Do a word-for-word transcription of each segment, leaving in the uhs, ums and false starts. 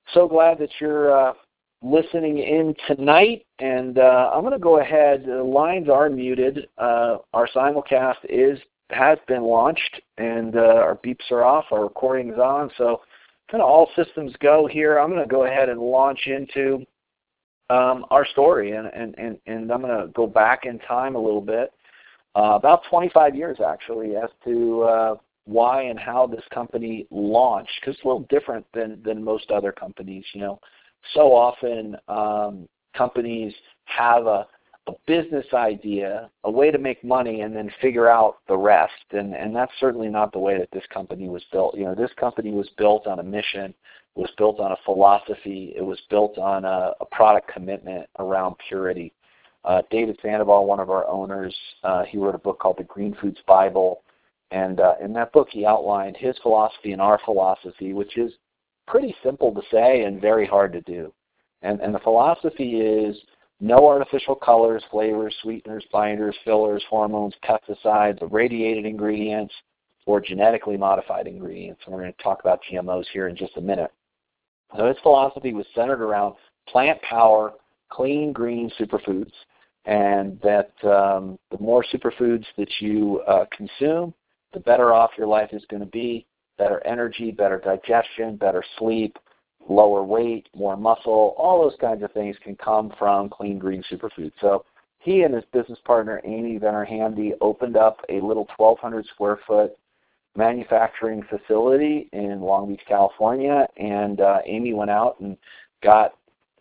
so glad that you're uh, listening in tonight, and uh, I'm going to go ahead. The lines are muted. Uh, our simulcast is has been launched, and uh, our beeps are off. Our recording is on, so kind of all systems go here. I'm going to go ahead and launch into um, our story, and, and, and, and I'm going to go back in time a little bit, uh, about twenty-five years actually, as to uh, why and how this company launched, because it's a little different than, than most other companies. You know, so often um, companies have a, a business idea, a way to make money, and then figure out the rest, and, and that's certainly not the way that this company was built. You know, this company was built on a mission, was built on a philosophy, it was built on a, a product commitment around purity. Uh, David Sandoval, one of our owners, uh, he wrote a book called The Green Foods Bible, and uh, in that book he outlined his philosophy and our philosophy, which is pretty simple to say and very hard to do. And, and the philosophy is no artificial colors, flavors, sweeteners, binders, fillers, hormones, pesticides, irradiated ingredients, or genetically modified ingredients. And we're going to talk about G M Os here in just a minute. So his philosophy was centered around plant power, clean, green superfoods, and that um, the more superfoods that you uh, consume, the better off your life is going to be, better energy, better digestion, better sleep, lower weight, more muscle, all those kinds of things can come from clean, green superfoods. So he and his business partner, Amy Venner-Hamdy, opened up a little twelve hundred square foot manufacturing facility in Long Beach, California, and uh, Amy went out and got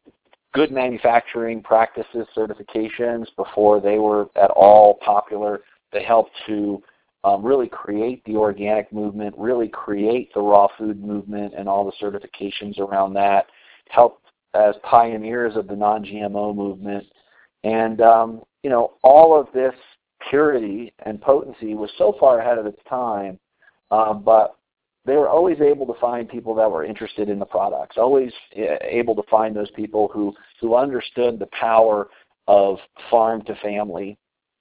good manufacturing practices certifications before they were at all popular. They helped to um, really create the organic movement, really create the raw food movement and all the certifications around that, helped as pioneers of the non G M O movement. And, um, you know, all of this purity and potency was so far ahead of its time, uh, but they were always able to find people that were interested in the products, always able to find those people who, who understood the power of farm to family.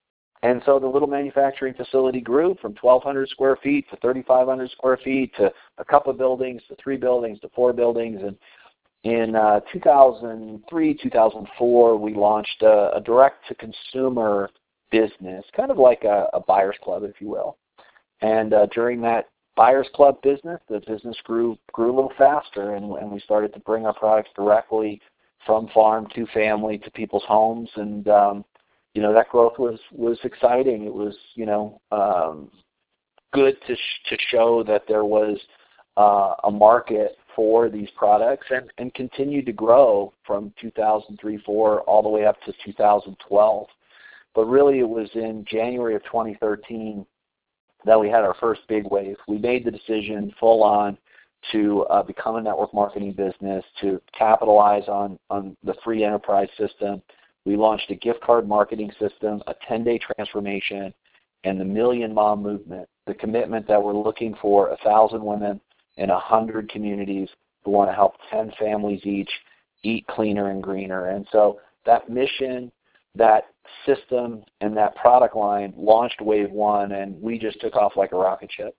And so the little manufacturing facility grew from twelve hundred square feet to thirty-five hundred square feet to a couple of buildings to three buildings to four buildings. And in uh, two thousand three, two thousand four, we launched a, a direct-to-consumer business, kind of like a, a buyer's club, if you will. And uh, during that buyer's club business, the business grew grew a little faster, and, and we started to bring our products directly from farm to family to people's homes. And um, you know, that growth was was exciting. It was, you know, um, good to sh- to show that there was uh, a market for these products, and, and continued to grow from two thousand three, four all the way up to two thousand twelve. But really, it was in January of twenty thirteen that we had our first big wave. We made the decision full on to uh, become a network marketing business, to capitalize on, on the free enterprise system. We launched a gift card marketing system, a ten-day transformation, and the Million Mom Movement, the commitment that we're looking for one thousand women in one hundred communities who want to help ten families each eat cleaner and greener. And so that mission, that system, and that product line launched wave one, and we just took off like a rocket ship.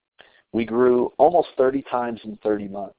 We grew almost thirty times in thirty months.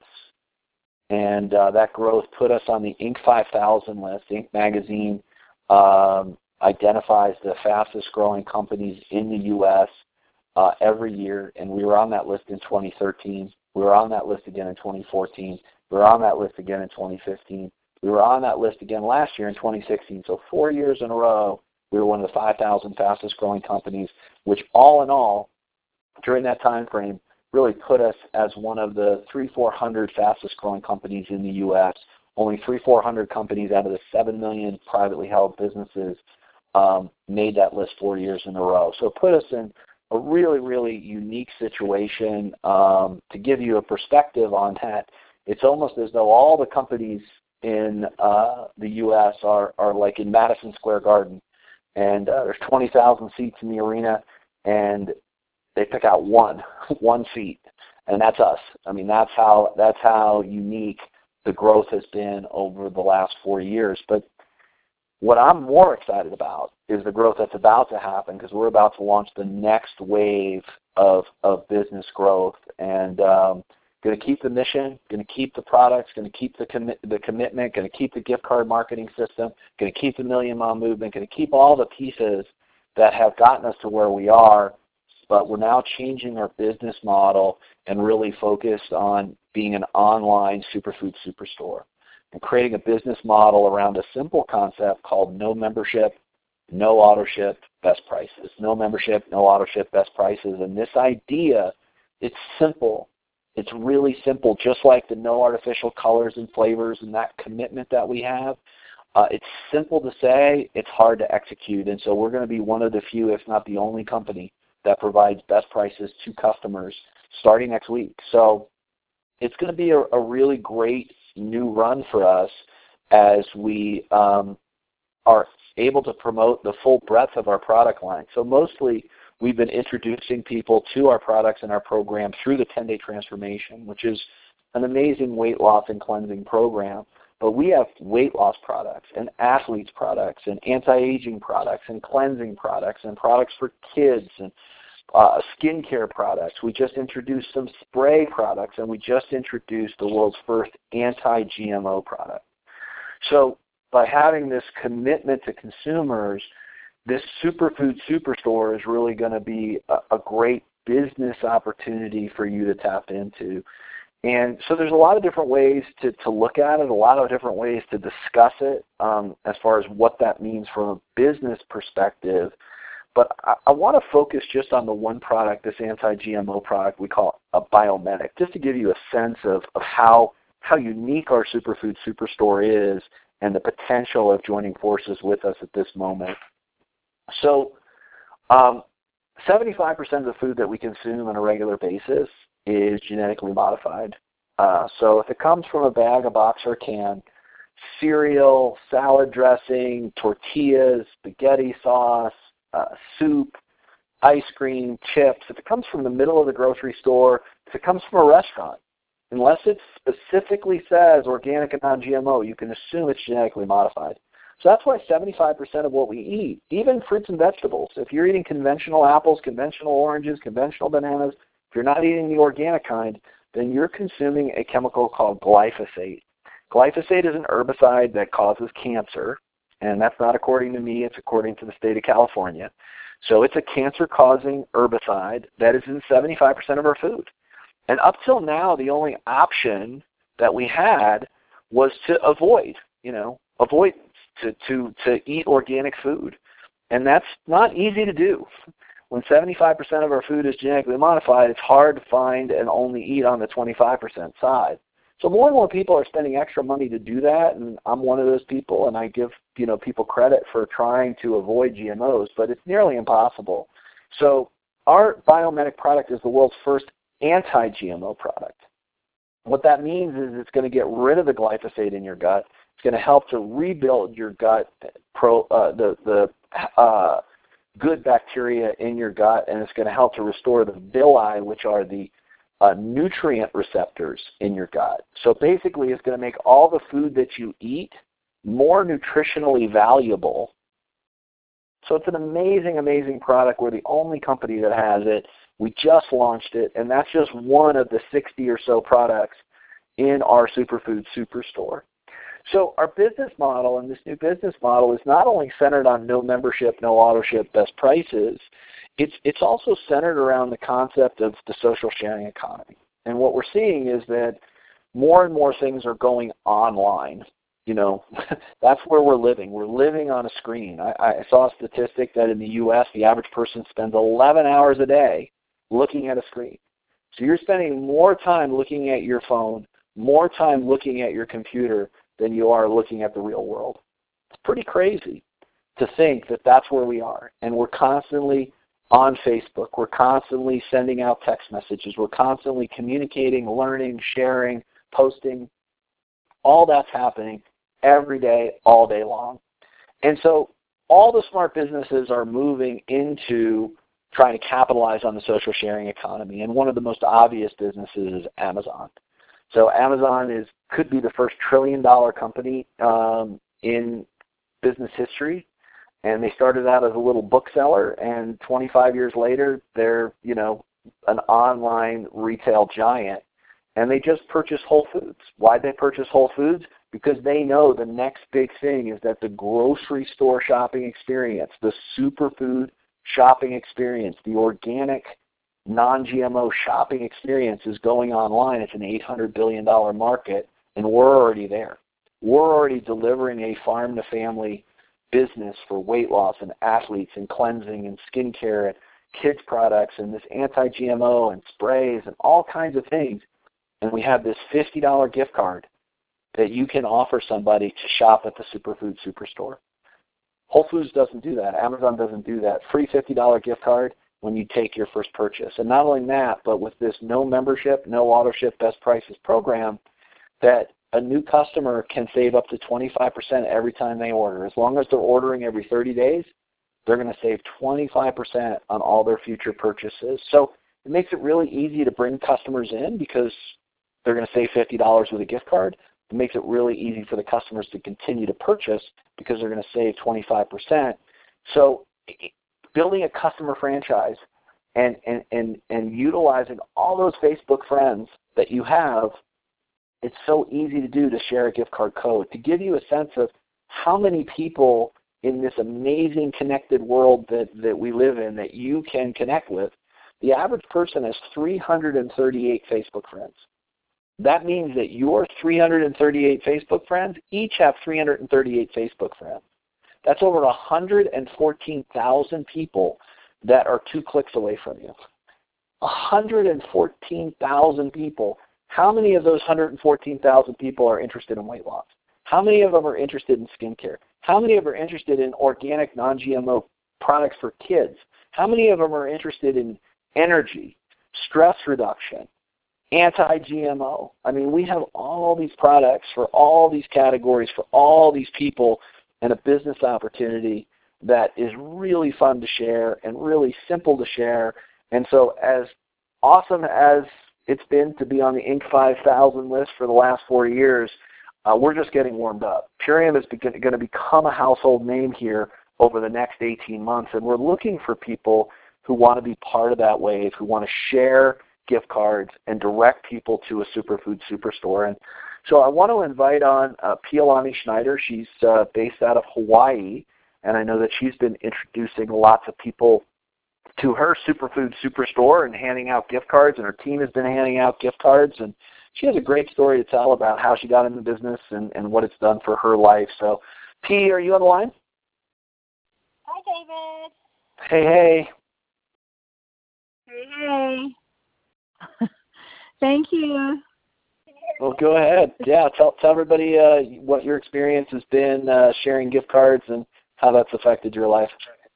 And uh, that growth put us on the Inc five thousand list. Inc magazine um, identifies the fastest growing companies in the U S uh, every year, and we were on that list in twenty thirteen. We were on that list again in twenty fourteen. We were on that list again in twenty fifteen. We were on that list again last year in twenty sixteen. So four years in a row, we were one of the five thousand fastest growing companies, which all in all, during that time frame, really put us as one of the three, four hundred fastest growing companies in the U S. Only three, four hundred companies out of the seven million privately held businesses um, made that list four years in a row. So it put us in a really, really unique situation. Um, to give you a perspective on that, it's almost as though all the companies in uh, the U S are, are like in Madison Square Garden, and uh, there's twenty thousand seats in the arena, and they pick out one, one seat, and that's us. I mean, that's how that's how unique the growth has been over the last four years. But what I'm more excited about is the growth that's about to happen, because we're about to launch the next wave of of business growth. And um, Going to keep the mission, going to keep the products, going to keep the, commi- the commitment, going to keep the gift card marketing system, going to keep the Million Mile movement, going to keep all the pieces that have gotten us to where we are, but we're now changing our business model and really focused on being an online superfood superstore and creating a business model around a simple concept called no membership, no auto ship, best prices. No membership, no auto ship, best prices. And this idea, it's simple. It's really simple, just like the no artificial colors and flavors and that commitment that we have. Uh, it's simple to say, it's hard to execute. And so we're going to be one of the few, if not the only company that provides best prices to customers starting next week. So it's going to be a, a really great new run for us as we um, are able to promote the full breadth of our product line. So mostly we've been introducing people to our products and our program through the ten-day transformation, which is an amazing weight loss and cleansing program. But we have weight loss products and athletes products and anti-aging products and cleansing products and products for kids and uh, skincare products. We just introduced some spray products, and we just introduced the world's first anti-G M O product. So by having this commitment to consumers, this superfood superstore is really going to be a, a great business opportunity for you to tap into. And so there's a lot of different ways to, to look at it, a lot of different ways to discuss it um, as far as what that means from a business perspective. But I, I want to focus just on the one product, this anti-G M O product we call a Biomedic, just to give you a sense of, of how, how unique our Superfood Superstore is and the potential of joining forces with us at this moment. So um, seventy-five percent of the food that we consume on a regular basis is genetically modified. Uh, so if it comes from a bag, a box, or a can, cereal, salad dressing, tortillas, spaghetti sauce, uh, soup, ice cream, chips, if it comes from the middle of the grocery store, if it comes from a restaurant, unless it specifically says organic and non-G M O, you can assume it's genetically modified. So that's why seventy-five percent of what we eat, even fruits and vegetables, if you're eating conventional apples, conventional oranges, conventional bananas, if you're not eating the organic kind, then you're consuming a chemical called glyphosate. Glyphosate is an herbicide that causes cancer, and that's not according to me, it's according to the state of California. So it's a cancer-causing herbicide that is in seventy-five percent of our food. And up till now, the only option that we had was to avoid, you know, avoid to, to, to eat organic food. And that's not easy to do. When seventy-five percent of our food is genetically modified, it's hard to find and only eat on the twenty-five percent side. So more and more people are spending extra money to do that, and I'm one of those people, and I give you know people credit for trying to avoid G M Os, but it's nearly impossible. So our Biomedic product is the world's first anti-G M O product. What that means is it's going to get rid of the glyphosate in your gut. It's going to help to rebuild your gut, pro, uh, the, the uh, good bacteria in your gut, and it's going to help to restore the villi, which are the uh, nutrient receptors in your gut. So basically it's going to make all the food that you eat more nutritionally valuable. So it's an amazing, amazing product. We're the only company that has it. We just launched it, and that's just one of the sixty or so products in our Superfood Superstore. So our business model, and this new business model, is not only centered on no membership, no auto ship, best prices, it's, it's also centered around the concept of the social sharing economy. And what we're seeing is that more and more things are going online. You know, that's where we're living. We're living on a screen. I, I saw a statistic that in the U S, the average person spends eleven hours a day looking at a screen. So you're spending more time looking at your phone, more time looking at your computer than you are looking at the real world. It's pretty crazy to think that that's where we are. And we're constantly on Facebook. We're constantly sending out text messages. We're constantly communicating, learning, sharing, posting. All that's happening every day, all day long. And so all the smart businesses are moving into trying to capitalize on the social sharing economy. And one of the most obvious businesses is Amazon. So Amazon is could be the first trillion-dollar company um, in business history, and they started out as a little bookseller, and twenty-five years later, they're you know an online retail giant. and they just purchase Whole Foods. Why'd they purchase Whole Foods? Because they know the next big thing is that the grocery store shopping experience, the superfood shopping experience, the organic, non-G M O shopping experience is going online. It's an eight hundred billion dollars market, and we're already there. We're already delivering a farm-to-family business for weight loss and athletes and cleansing and skincare and kids products and this anti-G M O and sprays and all kinds of things. And we have this fifty dollars gift card that you can offer somebody to shop at the Superfood Superstore. Whole Foods doesn't do that. Amazon doesn't do that. Free fifty dollars gift card when you take your first purchase. And not only that, but with this no membership, no auto ship, best prices program, that a new customer can save up to twenty-five percent every time they order. As long as they're ordering every thirty days, they're going to save twenty-five percent on all their future purchases. So it makes it really easy to bring customers in because they're going to save fifty dollars with a gift card. It makes it really easy for the customers to continue to purchase because they're going to save twenty-five percent. So building a customer franchise and, and, and, and utilizing all those Facebook friends that you have, it's so easy to do to share a gift card code. To give you a sense of how many people in this amazing connected world that, that we live in that you can connect with, the average person has three hundred thirty-eight Facebook friends. That means that your three hundred thirty-eight Facebook friends each have three hundred thirty-eight Facebook friends. That's over one hundred fourteen thousand people that are two clicks away from you. one hundred fourteen thousand people. How many of those one hundred fourteen thousand people are interested in weight loss? How many of them are interested in skincare? How many of them are interested in organic, non-G M O products for kids? How many of them are interested in energy, stress reduction, anti-G M O? I mean, we have all these products for all these categories, for all these people, and a business opportunity that is really fun to share and really simple to share. And so as awesome as it's been to be on the Inc five thousand list for the last four years, uh, we're just getting warmed up. Purium is going to become a household name here over the next eighteen months, and we're looking for people who want to be part of that wave, who want to share gift cards and direct people to a Superfood Superstore. And so I want to invite on uh, Pialani Schneider. She's uh, based out of Hawaii, and I know that she's been introducing lots of people to her Superfood Superstore and handing out gift cards, and her team has been handing out gift cards. And she has a great story to tell about how she got in the business and, and what it's done for her life. So, P, are you on the line? Hi, David. Hey, hey. Hey, hey. Thank you. Well, go ahead. Yeah, tell tell everybody uh, what your experience has been uh, sharing gift cards and how that's affected your life.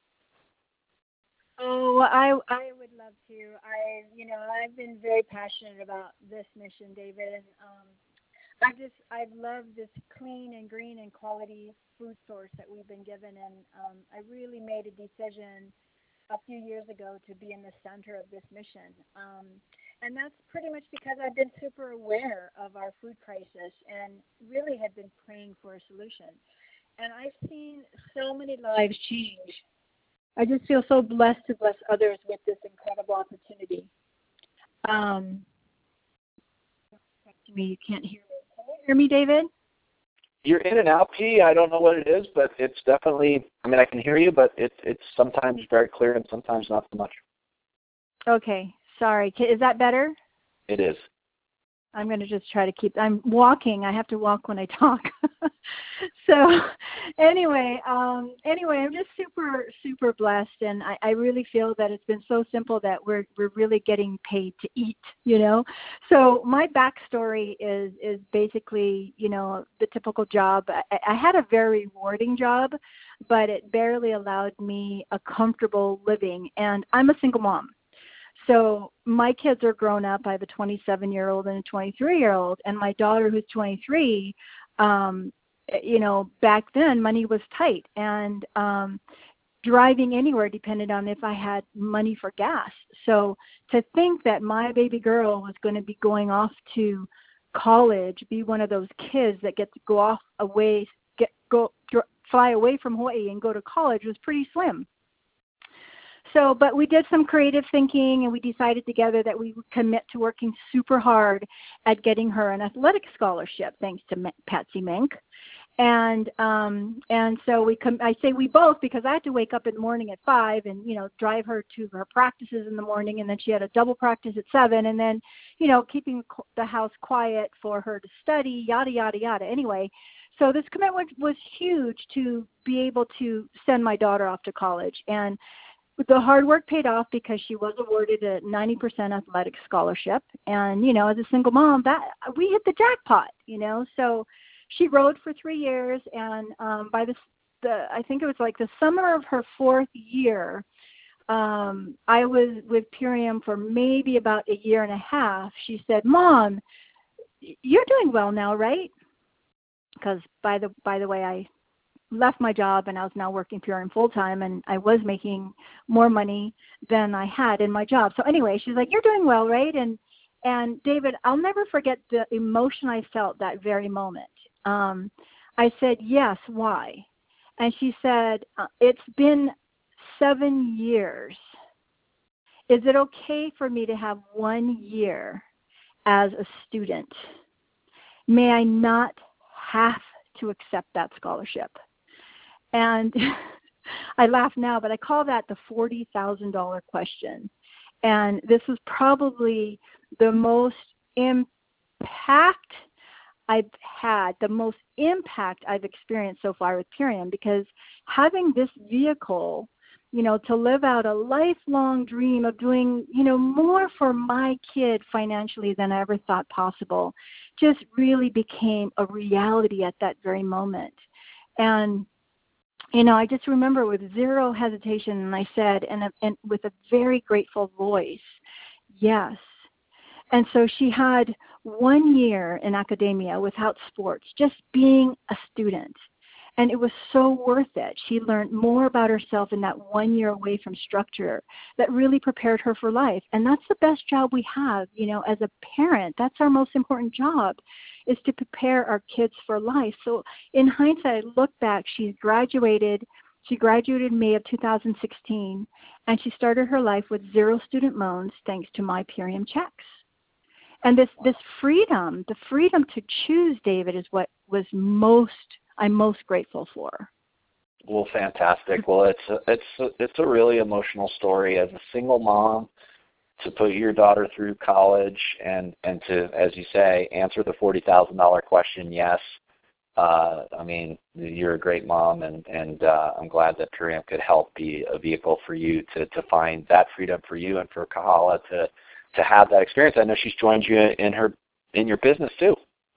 Oh, I I would love to. I you know I've been very passionate about this mission, David, and um, I just I love this clean and green and quality food source that we've been given, and um, I really made a decision a few years ago to be in the center of this mission. Um, and that's pretty much because I've been super aware of our food crisis and really had been praying for a solution. And I've seen so many lives change. I just feel so blessed to bless others with this incredible opportunity. Um, me, you can't hear me. Can you hear me, David? You're in and out, P. I don't know what it is, but it's definitely, I mean, I can hear you, but it, it's sometimes very clear and sometimes not so much. Okay. Sorry. Is that better? It is. I'm going to just try to keep, I'm walking. I have to walk when I talk. so anyway, um, anyway, I'm just super, super blessed. And I, I really feel that it's been so simple that we're, we're really getting paid to eat, you know? So my backstory is, is basically, you know, the typical job. I, I had a very rewarding job, but it barely allowed me a comfortable living. And I'm a single mom. So my kids are grown up. I have a twenty-seven-year-old and a twenty-three-year-old, and my daughter, who's twenty-three, um, you know, back then money was tight, and um, driving anywhere depended on if I had money for gas. So to think that my baby girl was going to be going off to college, be one of those kids that get to go off away, get go fly away from Hawaii and go to college was pretty slim. so, but we did some creative thinking, and we decided together that we would commit to working super hard at getting her an athletic scholarship, thanks to M- Patsy Mink. And um, and so we com- I say we both, because I had to wake up in the morning at five and, you know, drive her to her practices in the morning, and then she had a double practice at seven, and then, you know, keeping the house quiet for her to study, yada, yada, yada. Anyway, so this commitment was huge to be able to send my daughter off to college. And the hard work paid off, because she was awarded a ninety percent athletic scholarship. And, you know, as a single mom, that we hit the jackpot, you know. So she rode for three years, and um, by the, the, I think it was like the summer of her fourth year, um, I was with Purium for maybe about a year and a half. She said, "Mom, you're doing well now, right?" Because by the by the way, I left my job and I was now working Purium full time, and I was making more money than I had in my job. So anyway, she's like, "You're doing well, right?" And and David, I'll never forget the emotion I felt that very moment. Um, I said, "Yes, why?" And she said, uh, "It's been seven years. Is it okay for me to have one year as a student? May I not have to accept that scholarship?" And I laugh now, but I call that the forty thousand dollars question. And this is probably the most impact I've had, the most impact I've experienced so far with Purium, because having this vehicle, you know, to live out a lifelong dream of doing, you know, more for my kid financially than I ever thought possible, just really became a reality at that very moment. And, you know, I just remember with zero hesitation, and I said, and, and with a very grateful voice, yes. And so she had one year in academia without sports, just being a student. And it was so worth it. She learned more about herself in that one year away from structure that really prepared her for life. And that's the best job we have, you know, as a parent. That's our most important job, is to prepare our kids for life. So in hindsight, I look back, she's graduated. She graduated in May of two thousand sixteen, and she started her life with zero student loans thanks to my Purium checks. And this, this freedom, the freedom to choose, David, is what was most, I'm most grateful for. Well, fantastic. Well, it's a, it's a, it's a really emotional story as a single mom, to put your daughter through college and, and to, as you say, answer the forty thousand dollars question, yes. Uh, I mean, you're a great mom, and, and uh, I'm glad that Purium could help be a vehicle for you to, to find that freedom for you, and for Kahala to to have that experience. I know she's joined you in her in your business too.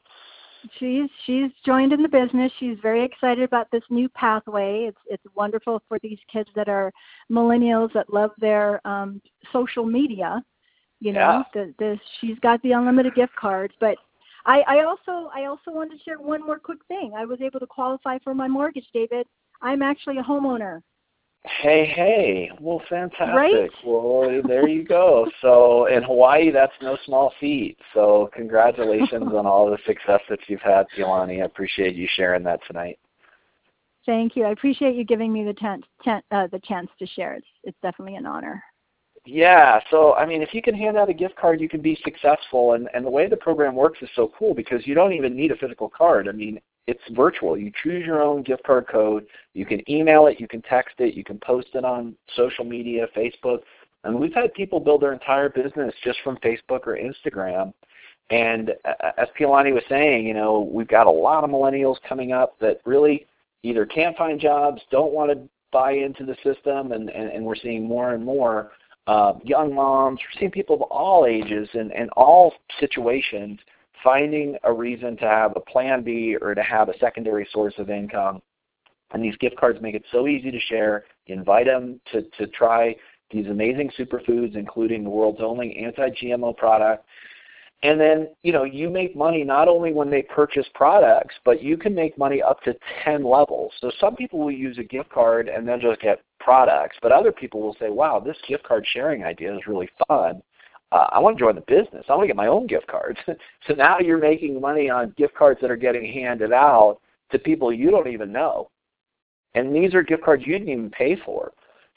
She's she's joined in the business. She's very excited about this new pathway. It's it's wonderful for these kids that are millennials that love their um, social media. You know, yeah. the, the she's got the unlimited gift cards. But I, I also I also wanted to share one more quick thing. I was able to qualify for my mortgage, David. I'm actually a homeowner. Hey, hey. Well, fantastic. Right? Well, there you go. So in Hawaii, that's no small feat. So congratulations on all the success that you've had, Pialani. I appreciate you sharing that tonight. Thank you. I appreciate you giving me the, ten, ten, uh, the chance to share. It's, it's definitely an honor. Yeah, so, I mean, if you can hand out a gift card, you can be successful. And, and the way the program works is so cool, because you don't even need a physical card. I mean, it's virtual. You choose your own gift card code. You can email it. You can text it. You can post it on social media, Facebook. And we've had people build their entire business just from Facebook or Instagram. And as Pialani was saying, you know, we've got a lot of millennials coming up that really either can't find jobs, don't want to buy into the system, and, and, and we're seeing more and more uh, young moms. We're seeing people of all ages and, and all situations finding a reason to have a plan B or to have a secondary source of income. And these gift cards make it so easy to share. You invite them to, to try these amazing superfoods, including the world's only anti-G M O product. And then, you know, you make money not only when they purchase products, but you can make money up to ten levels. So some people will use a gift card and then just get products, but other people will say, wow, this gift card sharing idea is really fun. Uh, I want to join the business. I want to get my own gift cards. So now you're making money on gift cards that are getting handed out to people you don't even know. And these are gift cards you didn't even pay for.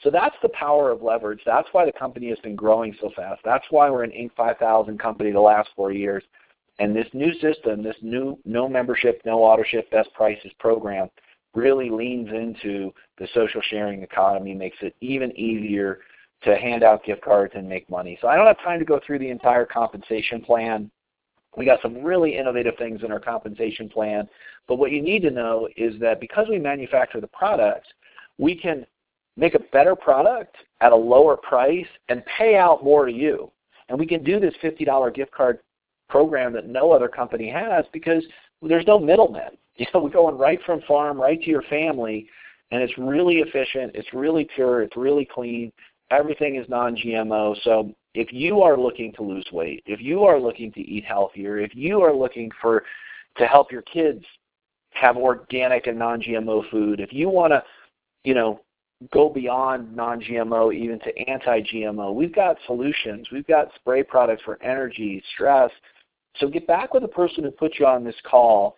So that's the power of leverage. That's why the company has been growing so fast. That's why we're an Inc five thousand company the last four years. And this new system, this new no membership, no auto ship, best prices program really leans into the social sharing economy, makes it even easier to hand out gift cards and make money. So I don't have time to go through the entire compensation plan. We got some really innovative things in our compensation plan. But what you need to know is that because we manufacture the products, we can make a better product at a lower price and pay out more to you. And we can do this fifty dollar gift card program that no other company has because there's no middlemen. You know, we're going right from farm right to your family, and it's really efficient, it's really pure, it's really clean. Everything is non G M O. So if you are looking to lose weight, if you are looking to eat healthier, if you are looking for to help your kids have organic and non G M O food, if you want to, you know, go beyond non G M O even to anti G M O, we've got solutions. We've got spray products for energy, stress. So get back with the person who put you on this call,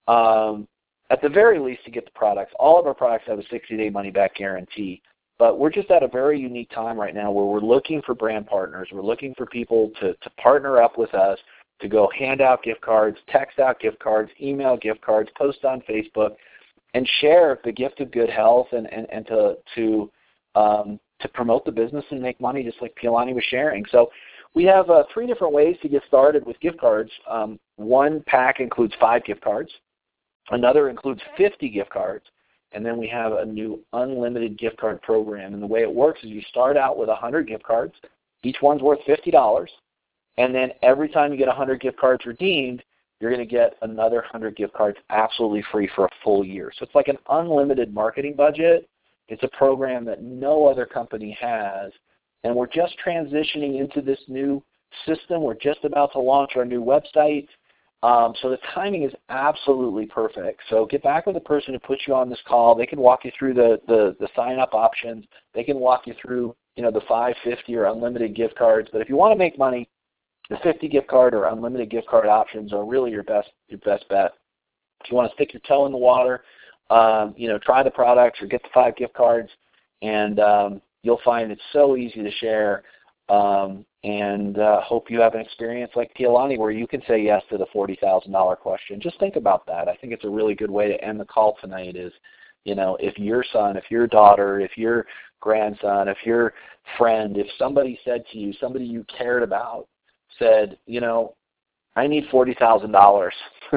um, at the very least to get the products. All of our products have a sixty day money-back guarantee. But we're just at a very unique time right now where we're looking for brand partners. We're looking for people to, to partner up with us to go hand out gift cards, text out gift cards, email gift cards, post on Facebook, and share the gift of good health and, and, and to to um, to promote the business and make money just like Pialani was sharing. So we have uh, three different ways to get started with gift cards. Um, one pack includes five gift cards. Another includes fifty gift cards. And then we have a new unlimited gift card program. And the way it works is you start out with one hundred gift cards. Each one's worth fifty dollars. And then every time you get one hundred gift cards redeemed, you're going to get another one hundred gift cards absolutely free for a full year. So it's like an unlimited marketing budget. It's a program that no other company has. And we're just transitioning into this new system. We're just about to launch our new website. Um, so the timing is absolutely perfect. So get back with the person who put you on this call. They can walk you through the, the, the sign-up options. They can walk you through, you know, the five, fifty, or unlimited gift cards. But if you want to make money, the fifty gift card or unlimited gift card options are really your best your best bet. If you want to stick your toe in the water, um, you know, try the products or get the five gift cards, and um, you'll find it's so easy to share. Um, and uh, hope you have an experience like Pialani where you can say yes to the forty thousand dollar question. Just think about that. I think it's a really good way to end the call tonight is, you know, if your son, if your daughter, if your grandson, if your friend, if somebody said to you, somebody you cared about said, you know, I need forty thousand dollars,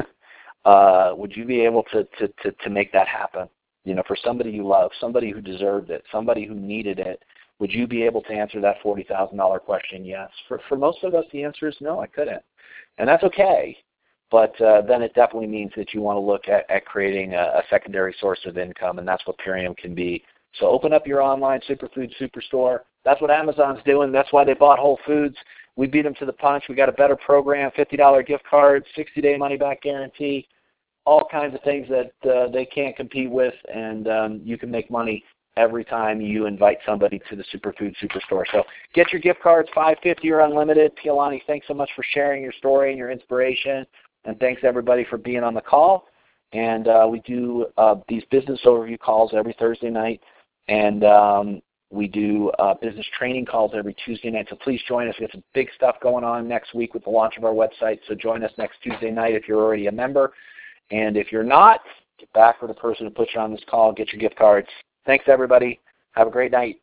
uh, would you be able to, to, to, to make that happen? You know, for somebody you love, somebody who deserved it, somebody who needed it. Would you be able to answer that forty thousand dollar question? Yes. For for most of us, the answer is no, I couldn't. And that's okay. But uh, then it definitely means that you want to look at, at creating a, a secondary source of income, and that's what Purium can be. So open up your online superfood superstore. That's what Amazon's doing. That's why they bought Whole Foods. We beat them to the punch. We got a better program, fifty dollar gift card, sixty day money-back guarantee, all kinds of things that uh, they can't compete with, and um, you can make money every time you invite somebody to the Superfood Superstore. So get your gift cards, five, fifty or unlimited. Pialani, thanks so much for sharing your story and your inspiration. And thanks, everybody, for being on the call. And uh, we do uh, these business overview calls every Thursday night. And um, we do uh, business training calls every Tuesday night. So please join us. We have some big stuff going on next week with the launch of our website. So join us next Tuesday night if you're already a member. And if you're not, get back with the person who put you on this call. Get your gift cards. Thanks, everybody. Have a great night.